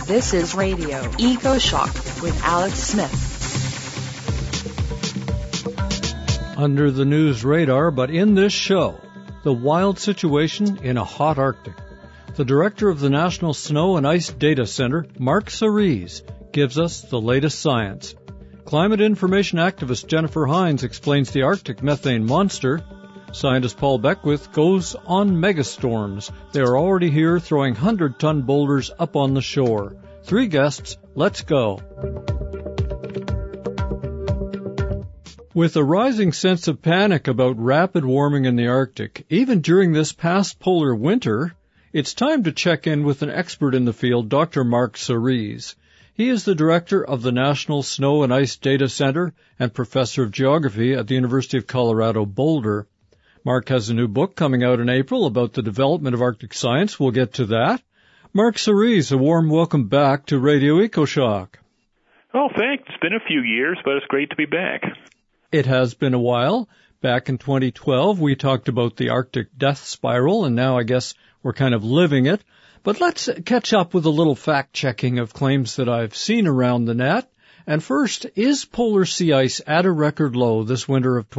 This is Radio Eco Shock with Alex Smith. Under the news radar, but in this show, the wild situation in a hot Arctic. The director of the National Snow and Ice Data Center, Mark Cerise, gives us the latest science. Climate information activist Jennifer Hines explains the Arctic methane monster. Scientist Paul Beckwith goes on megastorms. They are already here throwing 100-ton boulders up on the shore. 3 guests, let's go. With a rising sense of panic about rapid warming in the Arctic, even during this past polar winter, it's time to check in with an expert in the field, Dr. Mark Cerise. He is the director of the National Snow and Ice Data Center and professor of geography at the University of Colorado Boulder. Mark has a new book coming out in April about the development of Arctic science. We'll get to that. Mark Cerise, a warm welcome back to Radio EcoShock. Oh, thanks. It's been a few years, but it's great to be back. It has been a while. Back in 2012, we talked about the Arctic death spiral, and now I guess we're kind of living it. But let's catch up with a little fact-checking of claims that I've seen around the net. And first, is polar sea ice at a record low this winter of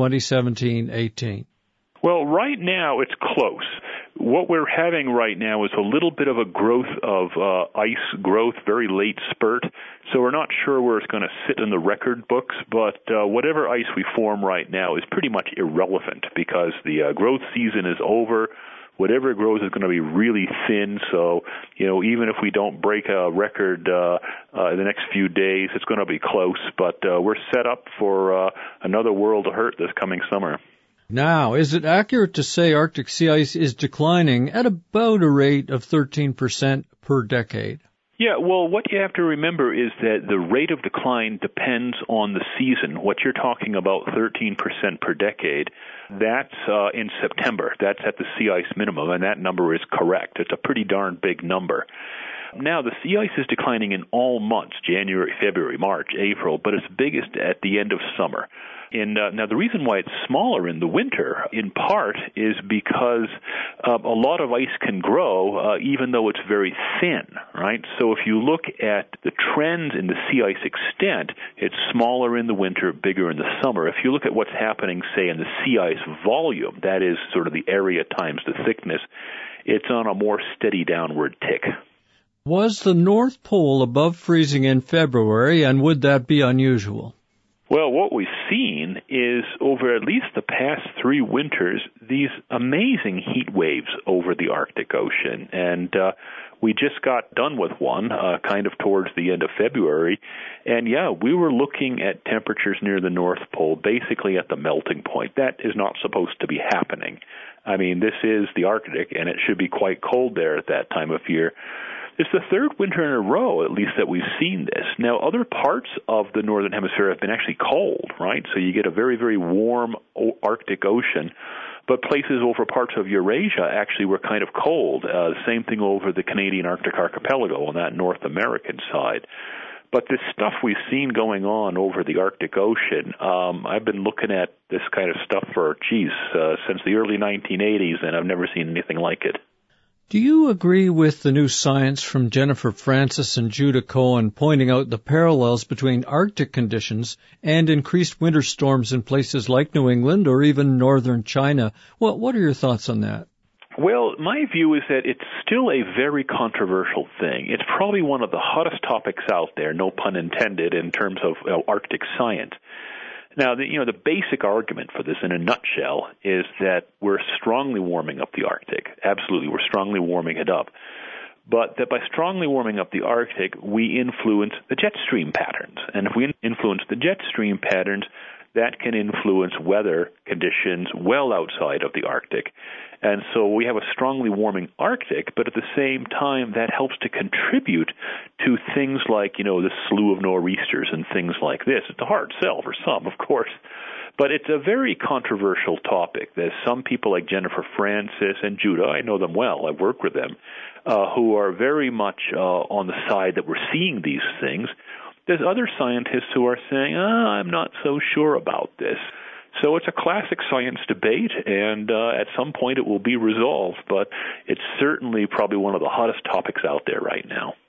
2017-18? Well, right now it's close. What we're having right now is a little bit of a growth of ice growth, very late spurt. So we're not sure where it's going to sit in the record books, but whatever ice we form right now is pretty much irrelevant because the growth season is over. Whatever grows is going to be really thin, so, even if we don't break a record in the next few days, it's going to be close. But we're set up for another world of hurt this coming summer. Now, is it accurate to say Arctic sea ice is declining at about a rate of 13% per decade? Yeah, well, what you have to remember is that the rate of decline depends on the season. What you're talking about, 13% per decade, that's in September. That's at the sea ice minimum, and that number is correct. It's a pretty darn big number. Now, the sea ice is declining in all months, January, February, March, April, but it's biggest at the end of summer. And now, the reason why it's smaller in the winter, in part, is because a lot of ice can grow even though it's very thin, right? So if you look at the trends in the sea ice extent, it's smaller in the winter, bigger in the summer. If you look at what's happening, say, in the sea ice volume, that is sort of the area times the thickness, it's on a more steady downward tick. Was the North Pole above freezing in February, and would that be unusual? Well, what we've seen is over at least the past 3 winters, these amazing heat waves over the Arctic Ocean. And we just got done with one kind of towards the end of February. And, we were looking at temperatures near the North Pole, basically at the melting point. That is not supposed to be happening. I mean, this is the Arctic, and it should be quite cold there at that time of year. It's the 3rd winter in a row, at least, that we've seen this. Now, other parts of the Northern Hemisphere have been actually cold, right? So you get a very, very warm Arctic Ocean, but places over parts of Eurasia actually were kind of cold. The same thing over the Canadian Arctic Archipelago on that North American side. But this stuff we've seen going on over the Arctic Ocean, I've been looking at this kind of stuff for, since the early 1980s, and I've never seen anything like it. Do you agree with the new science from Jennifer Francis and Judah Cohen pointing out the parallels between Arctic conditions and increased winter storms in places like New England or even northern China? What are your thoughts on that? Well, my view is that it's still a very controversial thing. It's probably one of the hottest topics out there, no pun intended, in terms of Arctic science. Now, the basic argument for this in a nutshell is that we're strongly warming up the Arctic. Absolutely, we're strongly warming it up. But that by strongly warming up the Arctic, we influence the jet stream patterns. And if we influence the jet stream patterns, that can influence weather conditions well outside of the Arctic. And so we have a strongly warming Arctic, but at the same time, that helps to contribute to things like, the slew of nor'easters and things like this. It's a hard sell for some, of course. But it's a very controversial topic. There's some people like Jennifer Francis and Judah, I know them well, I've worked with them, who are very much on the side that we're seeing these things. There's other scientists who are saying, I'm not so sure about this. So it's a classic science debate, and at some point it will be resolved, but it's certainly probably one of the hottest topics out there right now.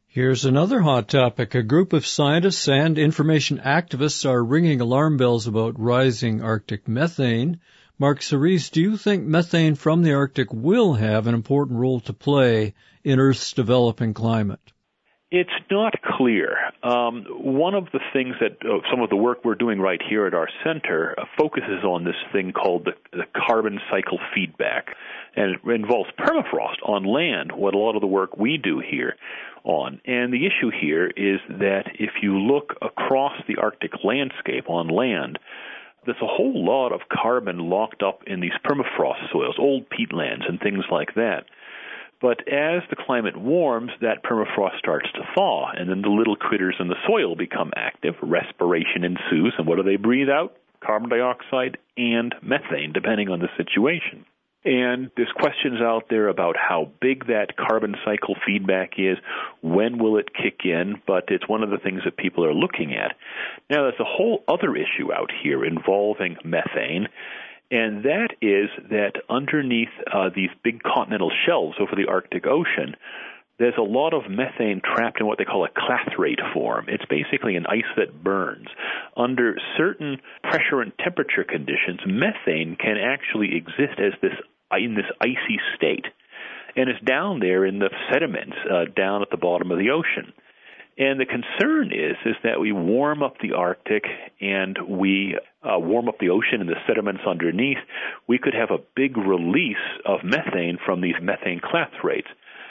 Here's another hot topic. A group of scientists and information activists are ringing alarm bells about rising Arctic methane. Mark Cerise, do you think methane from the Arctic will have an important role to play in Earth's developing climate? It's not clear. One of the things that some of the work we're doing right here at our center focuses on this thing called the carbon cycle feedback. And it involves permafrost on land, what a lot of the work we do here on. And the issue here is that if you look across the Arctic landscape on land, there's a whole lot of carbon locked up in these permafrost soils, old peatlands and things like that. But as the climate warms, that permafrost starts to thaw, and then the little critters in the soil become active. Respiration ensues, and what do they breathe out? Carbon dioxide and methane, depending on the situation. And there's questions out there about how big that carbon cycle feedback is, when will it kick in, but it's one of the things that people are looking at. Now, there's a whole other issue out here involving methane, and that is that underneath these big continental shelves over the Arctic Ocean, there's a lot of methane trapped in what they call a clathrate form. It's basically an ice that burns. Under certain pressure and temperature conditions, methane can actually exist as in this icy state. And it's down there in the sediments down at the bottom of the ocean. And the concern is that we warm up the Arctic and we warm up the ocean and the sediments underneath. We could have a big release of methane from these methane clathrates.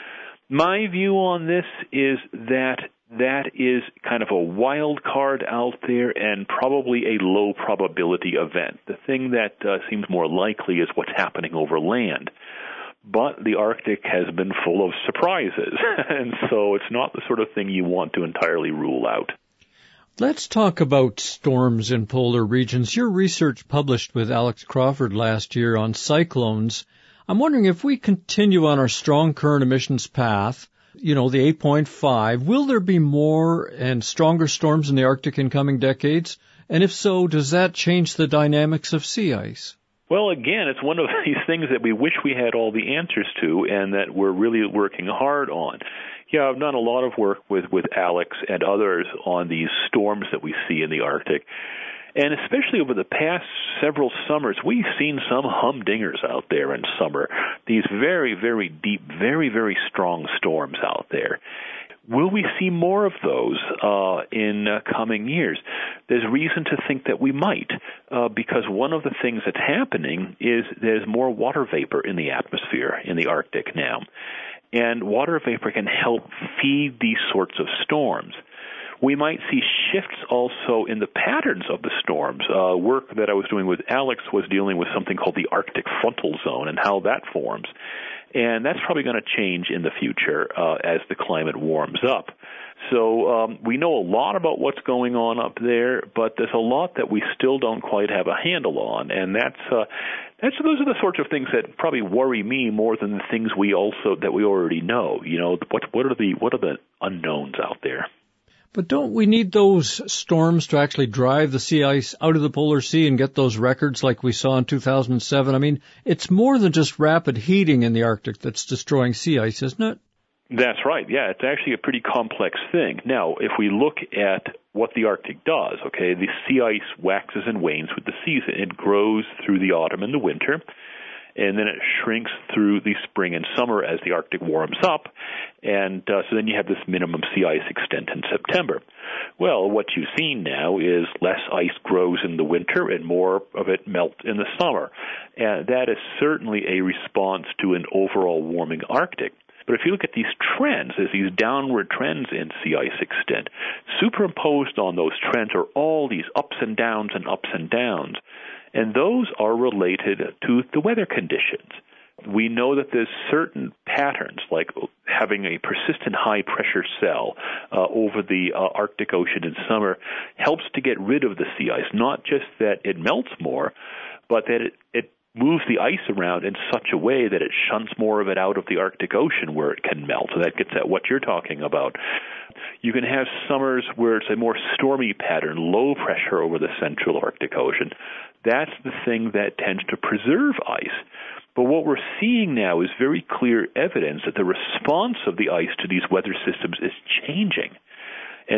My view on this is that is kind of a wild card out there and probably a low probability event. The thing that seems more likely is what's happening over land. But the Arctic has been full of surprises, and so it's not the sort of thing you want to entirely rule out. Let's talk about storms in polar regions. Your research published with Alex Crawford last year on cyclones. I'm wondering if we continue on our strong current emissions path, the 8.5, will there be more and stronger storms in the Arctic in coming decades? And if so, does that change the dynamics of sea ice? Well, again, it's one of these things that we wish we had all the answers to and that we're really working hard on. Yeah, I've done a lot of work with Alex and others on these storms that we see in the Arctic. And especially over the past several summers, we've seen some humdingers out there in summer, these very, very deep, very, very strong storms out there. Will we see more of those in coming years? There's reason to think that we might, because one of the things that's happening is there's more water vapor in the atmosphere in the Arctic now. And water vapor can help feed these sorts of storms. We might see shifts also in the patterns of the storms. Work that I was doing with Alex was dealing with something called the Arctic frontal zone and how that forms. And that's probably going to change in the future as the climate warms up. So we know a lot about what's going on up there, but there's a lot that we still don't quite have a handle on. And those are the sorts of things that probably worry me more than the things we already know. What are the unknowns out there? But don't we need those storms to actually drive the sea ice out of the polar sea and get those records like we saw in 2007? I mean, it's more than just rapid heating in the Arctic that's destroying sea ice, isn't it? That's right. Yeah, it's actually a pretty complex thing. Now, if we look at what the Arctic does, okay, the sea ice waxes and wanes with the season. It grows through the autumn and the winter, and then it shrinks through the spring and summer as the Arctic warms up, and so then you have this minimum sea ice extent in September. Well, what you've seen now is less ice grows in the winter and more of it melts in the summer, and that is certainly a response to an overall warming Arctic. But if you look at these trends, there's these downward trends in sea ice extent. Superimposed on those trends are all these ups and downs and ups and downs. And those are related to the weather conditions. We know that there's certain patterns, like having a persistent high-pressure cell over the Arctic Ocean in summer, helps to get rid of the sea ice. Not just that it melts more, but that it moves the ice around in such a way that it shunts more of it out of the Arctic Ocean where it can melt. So that gets at what you're talking about. You can have summers where it's a more stormy pattern, low pressure over the central Arctic Ocean. That's the thing that tends to preserve ice. But what we're seeing now is very clear evidence that the response of the ice to these weather systems is changing.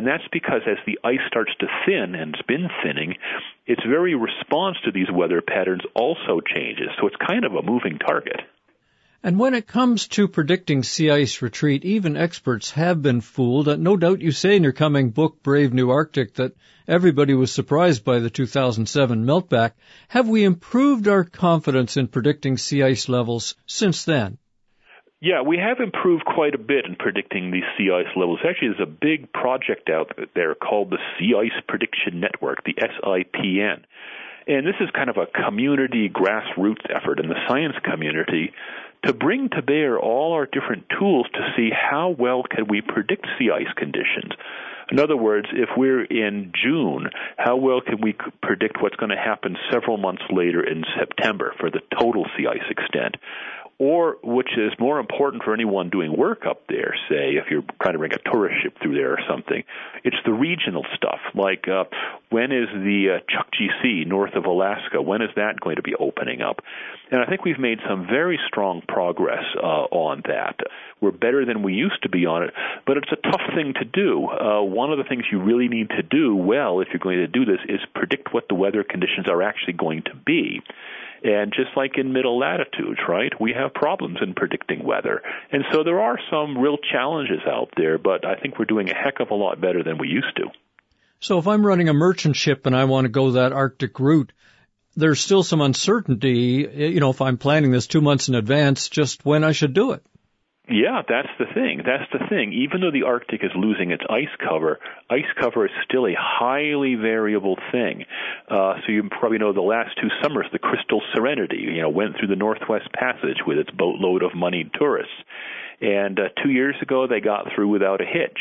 And that's because as the ice starts to thin, and it's been thinning, its very response to these weather patterns also changes. So it's kind of a moving target. And when it comes to predicting sea ice retreat, even experts have been fooled. No doubt you say in your coming book, Brave New Arctic, that everybody was surprised by the 2007 meltback. Have we improved our confidence in predicting sea ice levels since then? Yeah, we have improved quite a bit in predicting these sea ice levels. Actually, there's a big project out there called the Sea Ice Prediction Network, the SIPN. And this is kind of a community grassroots effort in the science community to bring to bear all our different tools to see how well can we predict sea ice conditions. In other words, if we're in June, how well can we predict what's going to happen several months later in September for the total sea ice extent? Or, which is more important for anyone doing work up there, say, if you're trying to bring a tourist ship through there or something, it's the regional stuff, like when is the Chukchi Sea north of Alaska, when is that going to be opening up? And I think we've made some very strong progress on that. We're better than we used to be on it, but it's a tough thing to do. One of the things you really need to do well if you're going to do this is predict what the weather conditions are actually going to be. And just like in middle latitudes, right, we have problems in predicting weather. And so there are some real challenges out there, but I think we're doing a heck of a lot better than we used to. So if I'm running a merchant ship and I want to go that Arctic route, there's still some uncertainty, if I'm planning this 2 months in advance, just when I should do it. Yeah, that's the thing. Even though the Arctic is losing its ice cover is still a highly variable thing. So you probably know the last 2 summers, the Crystal Serenity, went through the Northwest Passage with its boatload of moneyed tourists. And 2 years ago, they got through without a hitch.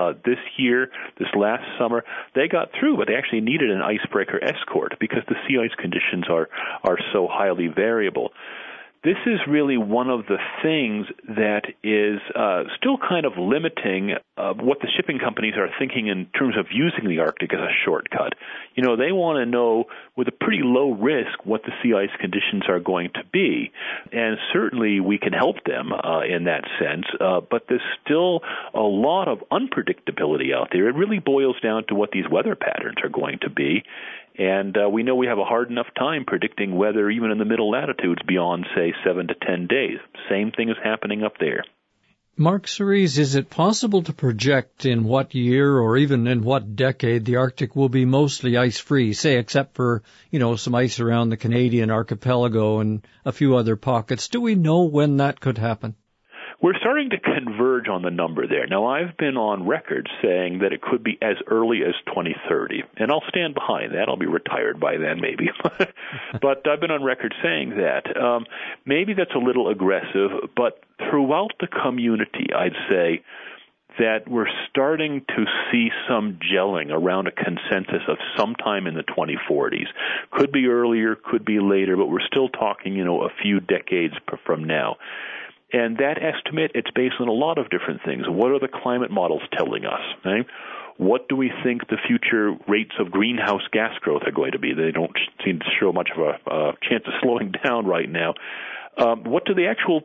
This last summer, they got through, but they actually needed an icebreaker escort because the sea ice conditions are so highly variable. This is really one of the things that is still kind of limiting what the shipping companies are thinking in terms of using the Arctic as a shortcut. They want to know with a pretty low risk what the sea ice conditions are going to be. And certainly we can help them in that sense, but there's still a lot of unpredictability out there. It really boils down to what these weather patterns are going to be. And we know we have a hard enough time predicting weather even in the middle latitudes beyond, say, 7 to 10 days. Same thing is happening up there. Mark Cerise, is it possible to project in what year or even in what decade the Arctic will be mostly ice-free, say, except for, some ice around the Canadian archipelago and a few other pockets? Do we know when that could happen? We're starting to converge on the number there. Now, I've been on record saying that it could be as early as 2030, and I'll stand behind that. I'll be retired by then, maybe. But I've been on record saying that. Maybe that's a little aggressive, but throughout the community, I'd say that we're starting to see some gelling around a consensus of sometime in the 2040s. Could be earlier, could be later, but we're still talking, a few decades from now. And that estimate, it's based on a lot of different things. What are the climate models telling us? Right? What do we think the future rates of greenhouse gas growth are going to be? They don't seem to show much of a chance of slowing down right now. What do the actual,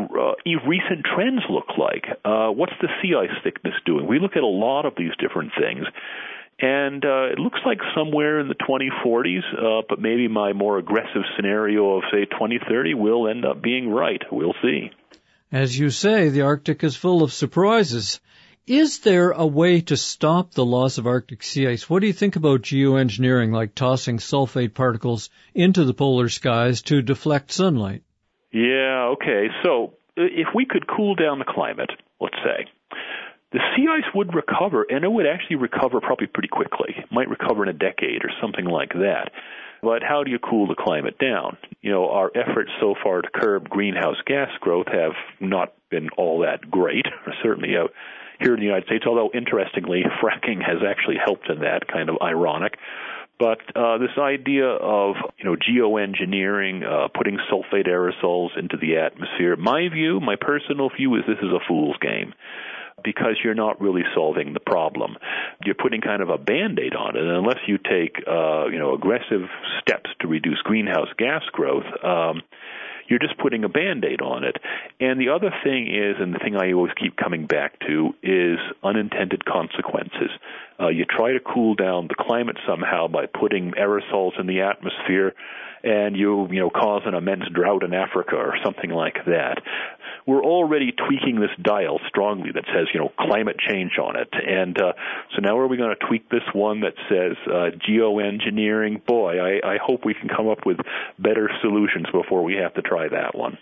recent trends look like? What's the sea ice thickness doing? We look at a lot of these different things. And it looks like somewhere in the 2040s, but maybe my more aggressive scenario of, say, 2030 will end up being right. We'll see. As you say, the Arctic is full of surprises. Is there a way to stop the loss of Arctic sea ice? What do you think about geoengineering, like tossing sulfate particles into the polar skies to deflect sunlight? Yeah, okay. So if we could cool down the climate, let's say, the sea ice would recover, and it would actually recover probably pretty quickly. It might recover in a decade or something like that. But how do you cool the climate down? Our efforts so far to curb greenhouse gas growth have not been all that great, certainly here in the United States, although interestingly, fracking has actually helped in that, kind of ironic. But this idea of, geoengineering, putting sulfate aerosols into the atmosphere, my personal view is this is a fool's game, because you're not really solving the problem. You're putting kind of a Band-Aid on it, and unless you take, aggressive steps to reduce greenhouse gas growth, you're just putting a Band-Aid on it. And the other thing is, and the thing I always keep coming back to, is unintended consequences. You try to cool down the climate somehow by putting aerosols in the atmosphere, and you cause an immense drought in Africa or something like that. We're already tweaking this dial strongly that says, climate change on it. And so now are we going to tweak this one that says geoengineering? Boy, I hope we can come up with better solutions before we have to try that one.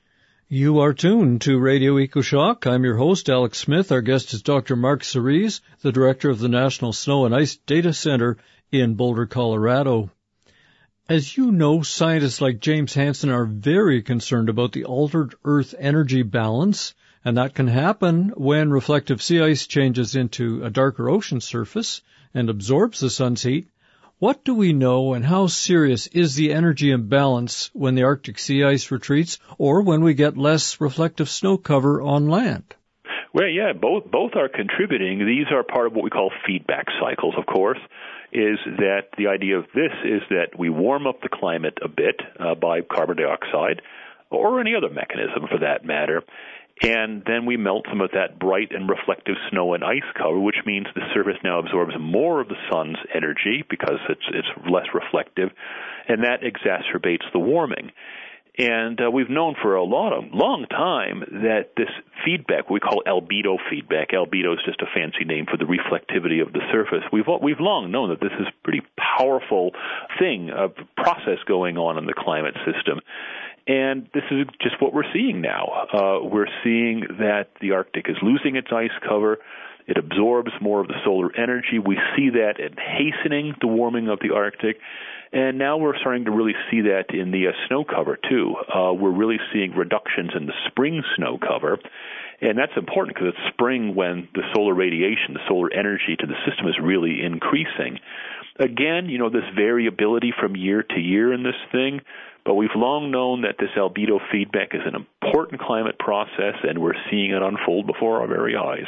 You are tuned to Radio EcoShock. I'm your host, Alex Smith. Our guest is Dr. Mark Cerise, the director of the National Snow and Ice Data Center in Boulder, Colorado. As you know, scientists like James Hansen are very concerned about the altered Earth energy balance, and that can happen when reflective sea ice changes into a darker ocean surface and absorbs the sun's heat. What do we know, and how serious is the energy imbalance when the Arctic sea ice retreats or when we get less reflective snow cover on land? Well, yeah, both are contributing. These are part of what we call feedback cycles, of course, is that the idea of this is that we warm up the climate a bit by carbon dioxide or any other mechanism for that matter, and then we melt some of that bright and reflective snow and ice cover, which means the surface now absorbs more of the sun's energy because it's less reflective, and that exacerbates the warming. And we've known for a long time that this feedback, we call albedo feedback. Albedo is just a fancy name for the reflectivity of the surface. We've long known that this is a pretty powerful thing, a process going on in the climate system. And this is just what we're seeing now. We're seeing that the Arctic is losing its ice cover. It absorbs more of the solar energy. We see that in hastening the warming of the Arctic. And now we're starting to really see that in the snow cover, too. We're really seeing reductions in the spring snow cover. And that's important because it's spring when the solar radiation, the solar energy to the system is really increasing. Again, this variability from year to year in this thing, but we've long known that this albedo feedback is an important climate process, and we're seeing it unfold before our very eyes.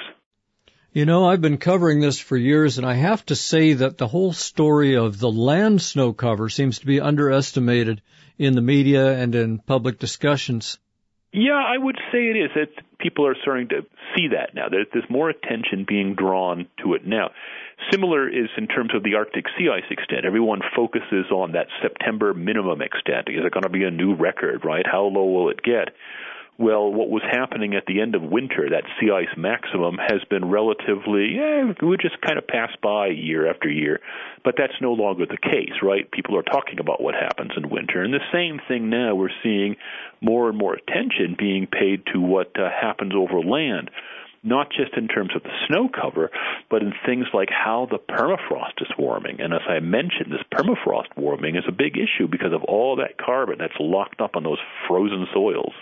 I've been covering this for years, and I have to say that the whole story of the land snow cover seems to be underestimated in the media and in public discussions. Yeah, I would say it is. People are starting to see that now. There's more attention being drawn to it now. Similar is in terms of the Arctic sea ice extent. Everyone focuses on that September minimum extent. Is it going to be a new record, right? How low will it get? Well, what was happening at the end of winter, that sea ice maximum, has been relatively, we just kind of pass by year after year. But that's no longer the case, right? People are talking about what happens in winter. And the same thing now, we're seeing more and more attention being paid to what happens over land, not just in terms of the snow cover, but in things like how the permafrost is warming. And as I mentioned, this permafrost warming is a big issue because of all that carbon that's locked up on those frozen soils.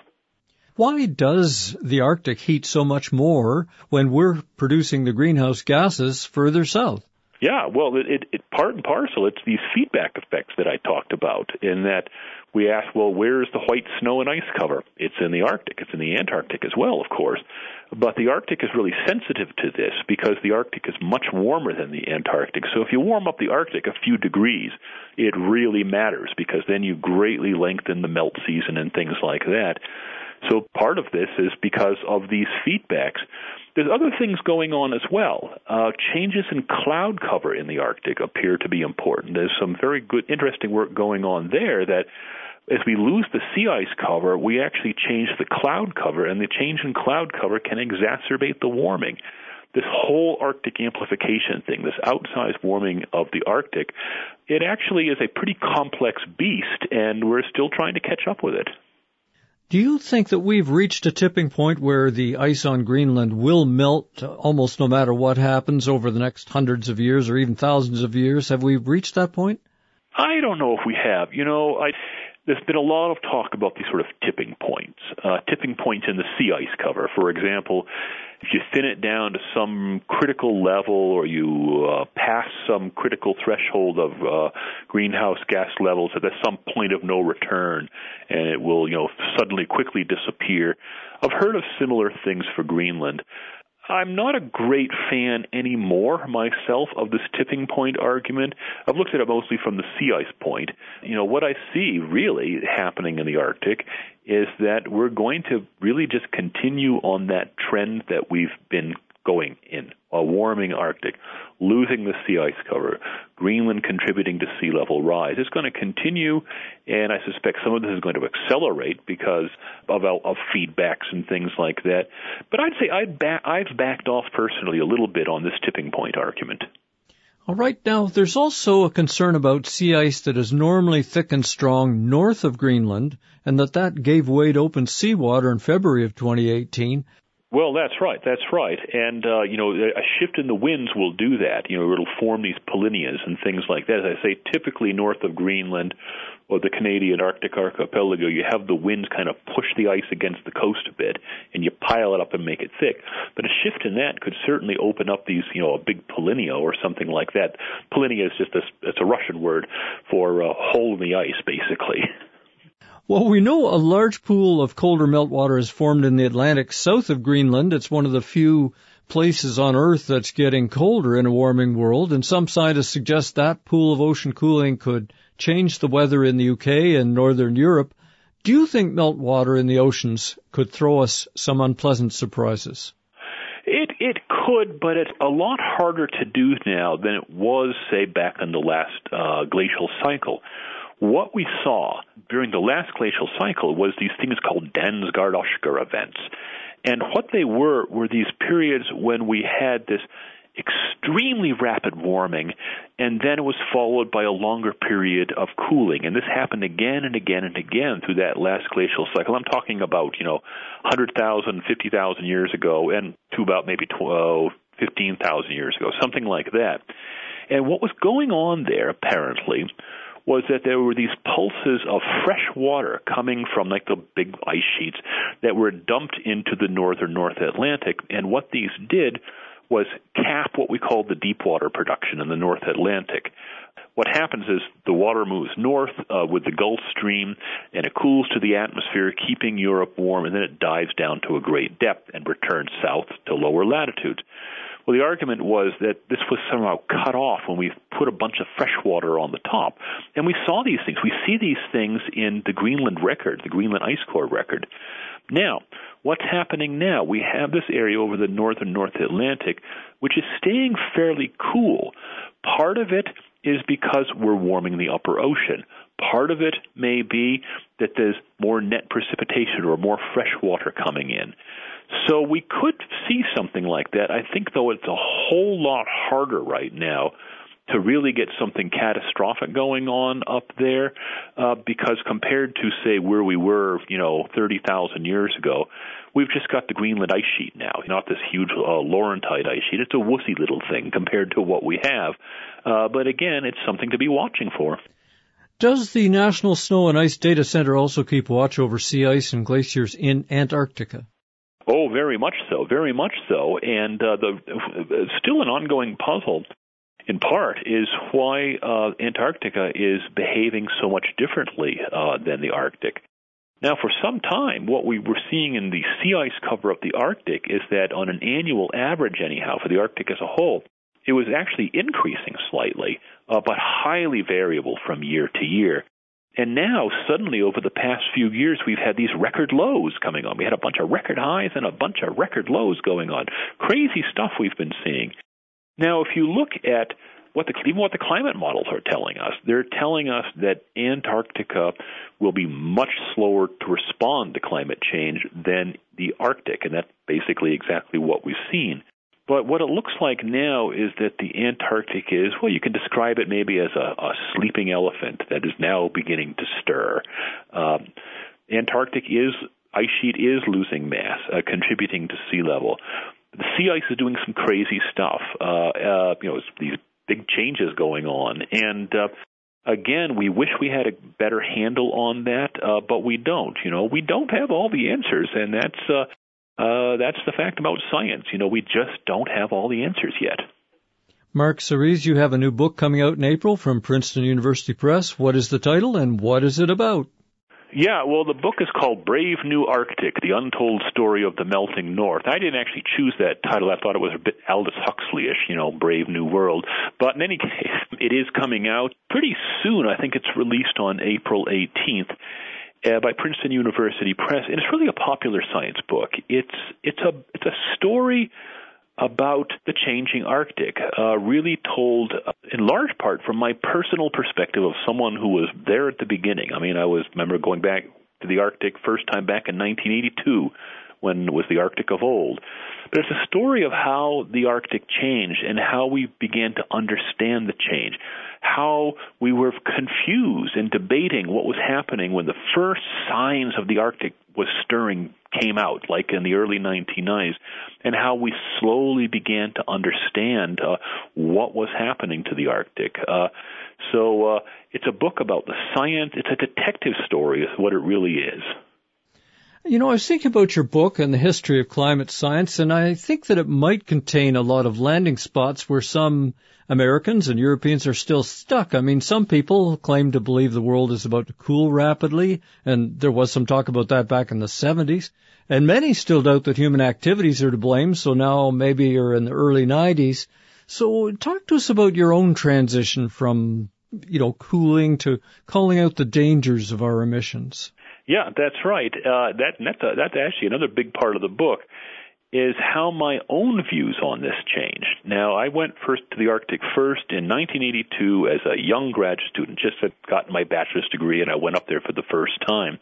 Why does the Arctic heat so much more when we're producing the greenhouse gases further south? Yeah, well, it part and parcel. It's these feedback effects that I talked about in that we ask, well, where's the white snow and ice cover? It's in the Arctic. It's in the Antarctic as well, of course. But the Arctic is really sensitive to this because the Arctic is much warmer than the Antarctic. So if you warm up the Arctic a few degrees, it really matters because then you greatly lengthen the melt season and things like that. So part of this is because of these feedbacks. There's other things going on as well. Changes in cloud cover in the Arctic appear to be important. There's some very good, interesting work going on there that as we lose the sea ice cover, we actually change the cloud cover, and the change in cloud cover can exacerbate the warming. This whole Arctic amplification thing, this outsized warming of the Arctic, it actually is a pretty complex beast, and we're still trying to catch up with it. Do you think that we've reached a tipping point where the ice on Greenland will melt almost no matter what happens over the next hundreds of years or even thousands of years? Have we reached that point? I don't know if we have. There's been a lot of talk about these sort of tipping points in the sea ice cover. For example, if you thin it down to some critical level or you pass some critical threshold of greenhouse gas levels at some point of no return, and it will, suddenly quickly disappear. I've heard of similar things for Greenland. I'm not a great fan anymore myself of this tipping point argument. I've looked at it mostly from the sea ice point. What I see really happening in the Arctic is that we're going to really just continue on that trend that we've been going in, a warming Arctic, losing the sea ice cover, Greenland contributing to sea level rise. It's going to continue, and I suspect some of this is going to accelerate because of feedbacks and things like that. But I'd say I've backed off personally a little bit on this tipping point argument. All right, now there's also a concern about sea ice that is normally thick and strong north of Greenland, and that gave way to open seawater in February of 2018. Well, that's right. And, a shift in the winds will do that. It'll form these polynyas and things like that. As I say, typically north of Greenland or the Canadian Arctic archipelago, you have the winds kind of push the ice against the coast a bit, and you pile it up and make it thick. But a shift in that could certainly open up these, a big polynya or something like that. Polynya is it's a Russian word for a hole in the ice, basically. Well, we know a large pool of colder meltwater is formed in the Atlantic south of Greenland. It's one of the few places on Earth that's getting colder in a warming world, and some scientists suggest that pool of ocean cooling could change the weather in the UK and northern Europe. Do you think meltwater in the oceans could throw us some unpleasant surprises? It could, but it's a lot harder to do now than it was, say, back in the last glacial cycle. What we saw during the last glacial cycle was these things called Dansgaard-Oeschger events. And what they were these periods when we had this extremely rapid warming, and then it was followed by a longer period of cooling. And this happened again and again and again through that last glacial cycle. I'm talking about, 100,000, 50,000 years ago, and to about maybe 15,000 years ago, something like that. And what was going on there, apparently, was that there were these pulses of fresh water coming from like the big ice sheets that were dumped into the northern North Atlantic. And what these did was cap what we call the deep water production in the North Atlantic. What happens is the water moves north with the Gulf Stream, and it cools to the atmosphere, keeping Europe warm, and then it dives down to a great depth and returns south to lower latitudes. Well, the argument was that this was somehow cut off when we put a bunch of fresh water on the top. And we saw these things. We see these things in the Greenland record, the Greenland Ice Core record. Now, what's happening now? We have this area over the northern North Atlantic, which is staying fairly cool. Part of it is because we're warming the upper ocean. Part of it may be that there's more net precipitation or more fresh water coming in. So we could see something like that. I think, though, it's a whole lot harder right now to really get something catastrophic going on up there because compared to, say, where we were, 30,000 years ago, we've just got the Greenland ice sheet now, not this huge Laurentide ice sheet. It's a wussy little thing compared to what we have. But again, it's something to be watching for. Does the National Snow and Ice Data Center also keep watch over sea ice and glaciers in Antarctica? Oh, very much so, very much so. And still an ongoing puzzle, in part, is why Antarctica is behaving so much differently than the Arctic. Now, for some time, what we were seeing in the sea ice cover of the Arctic is that on an annual average, anyhow, for the Arctic as a whole, it was actually increasing slightly, but highly variable from year to year. And now, suddenly, over the past few years, we've had these record lows coming on. We had a bunch of record highs and a bunch of record lows going on. Crazy stuff we've been seeing. Now, if you look at even what the climate models are telling us, they're telling us that Antarctica will be much slower to respond to climate change than the Arctic, and that's basically exactly what we've seen. But what it looks like now is that the Antarctic is, well, you can describe it maybe as a sleeping elephant that is now beginning to stir. Antarctic ice sheet is losing mass, contributing to sea level. The sea ice is doing some crazy stuff. These big changes going on. And again, we wish we had a better handle on that, but we don't. We don't have all the answers, and that's the fact about science. We just don't have all the answers yet. Mark Cerise, you have a new book coming out in April from Princeton University Press. What is the title and what is it about? Yeah, well, the book is called Brave New Arctic, The Untold Story of the Melting North. I didn't actually choose that title. I thought it was a bit Aldous Huxley-ish, Brave New World. But in any case, it is coming out pretty soon. I think it's released on April 18th. By Princeton University Press, and it's really a popular science book. It's a story about the changing Arctic, really told in large part from my personal perspective of someone who was there at the beginning. I mean, remember going back to the Arctic first time back in 1982 when it was the Arctic of old. But it's a story of how the Arctic changed and how we began to understand the change, how we were confused and debating what was happening when the first signs of the Arctic was stirring came out, like in the early 1990s, and how we slowly began to understand what was happening to the Arctic. So it's a book about the science. It's a detective story is what it really is. You know, I was thinking about your book and the history of climate science, and I think that it might contain a lot of landing spots where some Americans and Europeans are still stuck. I mean, some people claim to believe the world is about to cool rapidly, and there was some talk about that back in the 70s. And many still doubt that human activities are to blame, so now maybe you're in the early 90s. So talk to us about your own transition from, cooling to calling out the dangers of our emissions. Yeah, that's right. That's actually another big part of the book, is how my own views on this changed. Now, I went first to the Arctic first in 1982 as a young graduate student, just had gotten my bachelor's degree, and I went up there for the first time.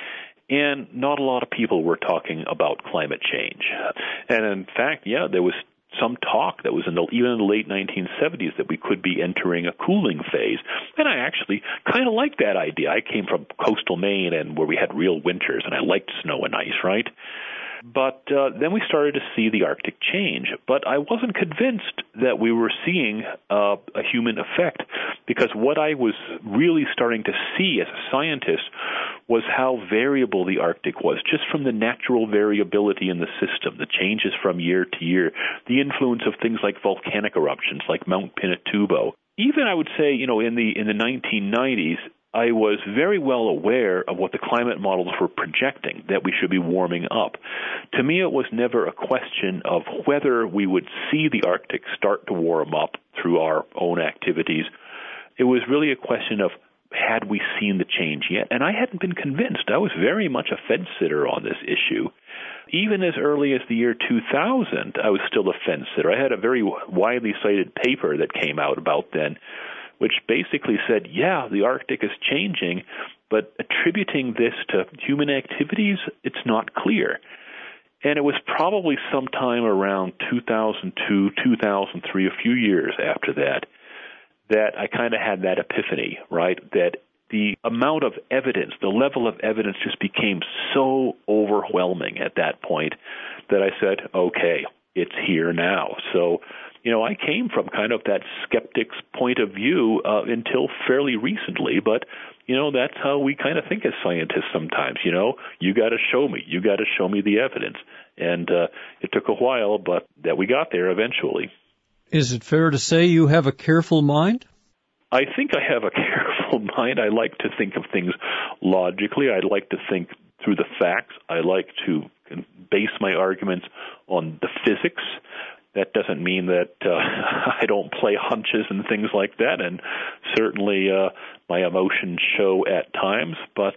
And not a lot of people were talking about climate change. And in fact, there was some talk that was even in the late 1970s that we could be entering a cooling phase. And I actually kind of liked that idea. I came from coastal Maine and where we had real winters, and I liked snow and ice, right? But then we started to see the Arctic change. But I wasn't convinced that we were seeing a human effect, because what I was really starting to see as a scientist was how variable the Arctic was, just from the natural variability in the system, the changes from year to year, the influence of things like volcanic eruptions like Mount Pinatubo. Even, I would say, in the 1990s, I was very well aware of what the climate models were projecting, that we should be warming up. To me, it was never a question of whether we would see the Arctic start to warm up through our own activities. It was really a question of, had we seen the change yet? And I hadn't been convinced. I was very much a fence-sitter on this issue. Even as early as the year 2000, I was still a fence-sitter. I had a very widely cited paper that came out about then, which basically said, the Arctic is changing, but attributing this to human activities, it's not clear. And it was probably sometime around 2002, 2003, a few years after that I kind of had that epiphany, right, that the amount of evidence, the level of evidence just became so overwhelming at that point that I said, okay, it's here now. So, I came from kind of that skeptic's point of view until fairly recently, but, that's how we kind of think as scientists sometimes, you got to show me, the evidence. And it took a while, but that we got there eventually. Is it fair to say you have a careful mind? I think I have a careful mind. I like to think of things logically. I like to think through the facts. I like to base my arguments on the physics. That doesn't mean that I don't play hunches and things like that, and certainly my emotions show at times, but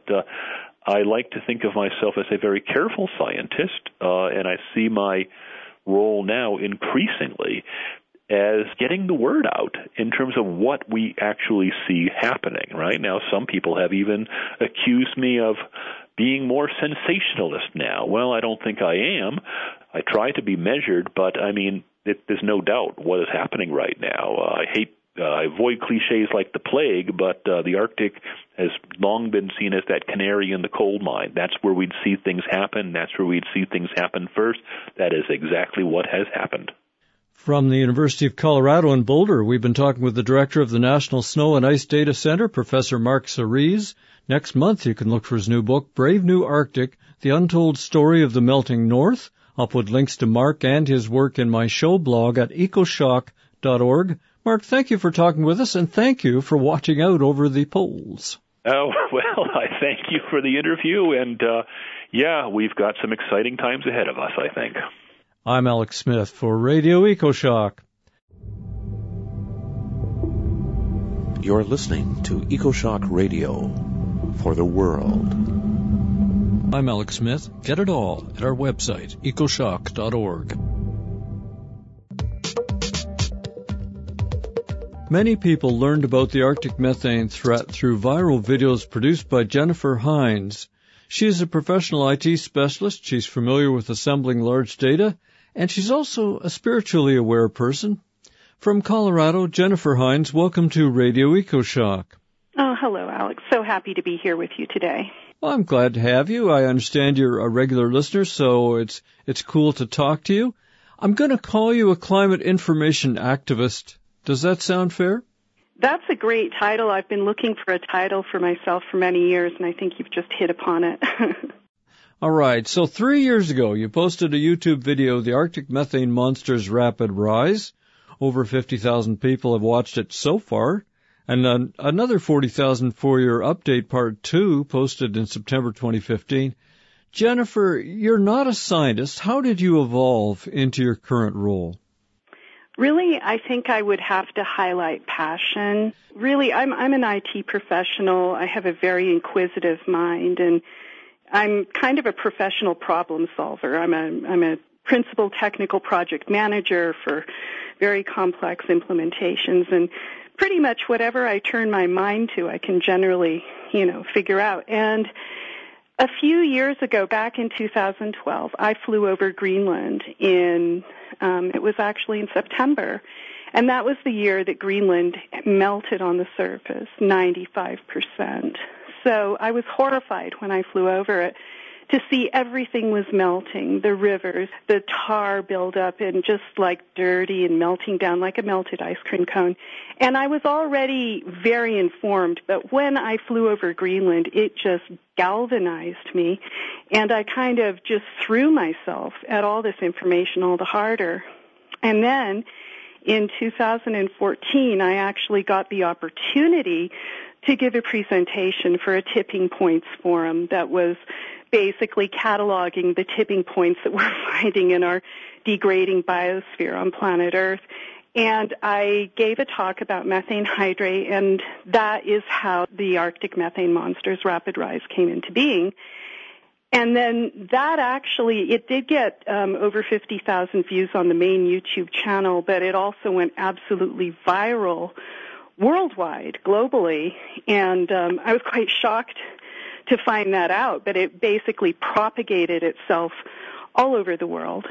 I like to think of myself as a very careful scientist, and I see my role now increasingly as getting the word out in terms of what we actually see happening. Right now, some people have even accused me of being more sensationalist now. Well, I don't think I am. I try to be measured, but I mean, there's no doubt what is happening right now. I avoid cliches like the plague, but the Arctic has long been seen as that canary in the coal mine. That's where we'd see things happen. That's where we'd see things happen first. That is exactly what has happened. From the University of Colorado in Boulder, we've been talking with the director of the National Snow and Ice Data Center, Professor Mark Cerise. Next month, you can look for his new book, Brave New Arctic, The Untold Story of the Melting North. I'll put links to Mark and his work in my show blog at ecoshock.org. Mark, thank you for talking with us, and thank you for watching out over the poles. Oh, well, I thank you for the interview, and we've got some exciting times ahead of us, I think. I'm Alex Smith for Radio EcoShock. You're listening to EcoShock Radio for the world. I'm Alex Smith. Get it all at our website, ecoshock.org. Many people learned about the Arctic methane threat through viral videos produced by Jennifer Hines. She is a professional IT specialist. She's familiar with assembling large data, and she's also a spiritually aware person. From Colorado, Jennifer Hines, welcome to Radio EcoShock. Oh, hello, Alex. So happy to be here with you today. Well, I'm glad to have you. I understand you're a regular listener, so it's cool to talk to you. I'm going to call you a climate information activist. Does that sound fair? That's a great title. I've been looking for a title for myself for many years, and I think you've just hit upon it. All right. So 3 years ago, you posted a YouTube video, The Arctic Methane Monster's Rapid Rise. Over 50,000 people have watched it so far. And another 40,000 for your update part 2 posted in September 2015. Jennifer, you're not a scientist. How did you evolve into your current role? Really, I think I would have to highlight passion. Really, I'm an IT professional. I have a very inquisitive mind, and I'm kind of a professional problem solver. I'm a principal technical project manager for very complex implementations, and pretty much whatever I turn my mind to, I can generally, figure out. And a few years ago, back in 2012, I flew over Greenland it was actually in September, and that was the year that Greenland melted on the surface, 95%. So I was horrified when I flew over it to see everything was melting, the rivers, the tar buildup and just like dirty and melting down like a melted ice cream cone. And I was already very informed, but when I flew over Greenland, it just galvanized me, and I kind of just threw myself at all this information all the harder. And then in 2014, I actually got the opportunity to give a presentation for a Tipping Points forum that was basically cataloging the tipping points that we're finding in our degrading biosphere on planet Earth. And I gave a talk about methane hydrate, and that is how the Arctic Methane Monster's Rapid Rise came into being. And then that actually, it did get over 50,000 views on the main YouTube channel, but it also went absolutely viral worldwide, globally. And I was quite shocked to find that out, but it basically propagated itself all over the world.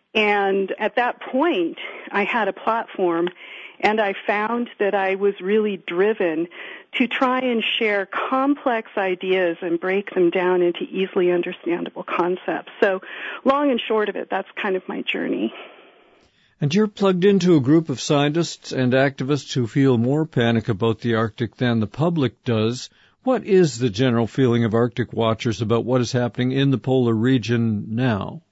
And at that point, I had a platform, and I found that I was really driven to try and share complex ideas and break them down into easily understandable concepts. So long and short of it, that's kind of my journey. And you're plugged into a group of scientists and activists who feel more panic about the Arctic than the public does. What is the general feeling of Arctic watchers about what is happening in the polar region now?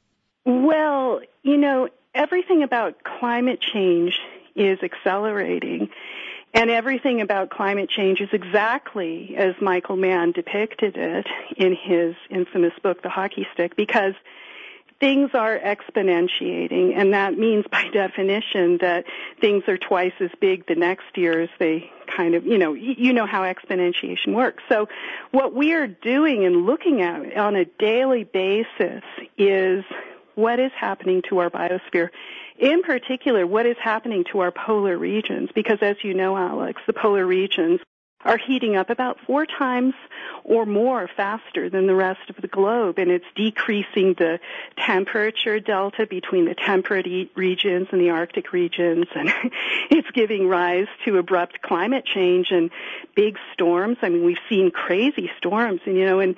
Well, everything about climate change is accelerating, and everything about climate change is exactly as Michael Mann depicted it in his infamous book, The Hockey Stick, because things are exponentiating, and that means by definition that things are twice as big the next year as they kind of, you know how exponentiation works. So what we are doing and looking at on a daily basis is what is happening to our biosphere. In particular, what is happening to our polar regions, because as you know, Alex, the polar regions are heating up about 4 times or more faster than the rest of the globe, and it's decreasing the temperature delta between the temperate regions and the Arctic regions, and it's giving rise to abrupt climate change and big storms. I mean, we've seen crazy storms, and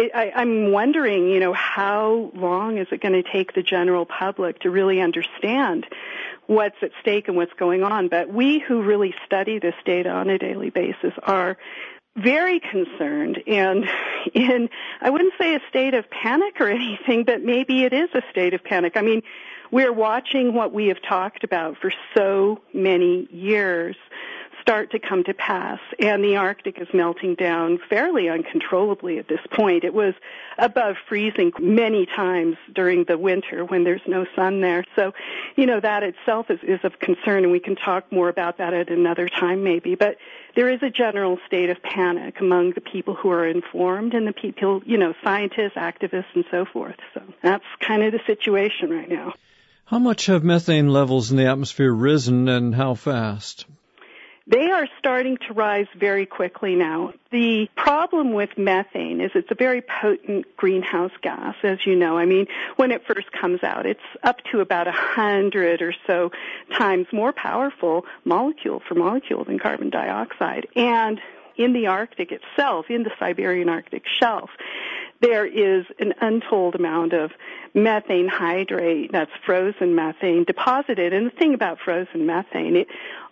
I'm wondering, how long is it going to take the general public to really understand what's at stake and what's going on? But we who really study this data on a daily basis are very concerned and in, I wouldn't say a state of panic or anything, but maybe it is a state of panic. I mean, we're watching what we have talked about for so many years start to come to pass, and the Arctic is melting down fairly uncontrollably at this point. It was above freezing many times during the winter when there's no sun there. So, that itself is of concern, and we can talk more about that at another time maybe. But there is a general state of panic among the people who are informed and the people, scientists, activists, and so forth. So that's kind of the situation right now. How much have methane levels in the atmosphere risen, and how fast? They are starting to rise very quickly now. The problem with methane is it's a very potent greenhouse gas, as you know. I mean, when it first comes out, it's up to about 100 or so times more powerful molecule for molecule than carbon dioxide. And in the Arctic itself, in the Siberian Arctic shelf, there is an untold amount of methane hydrate, that's frozen methane, deposited. And the thing about frozen methane,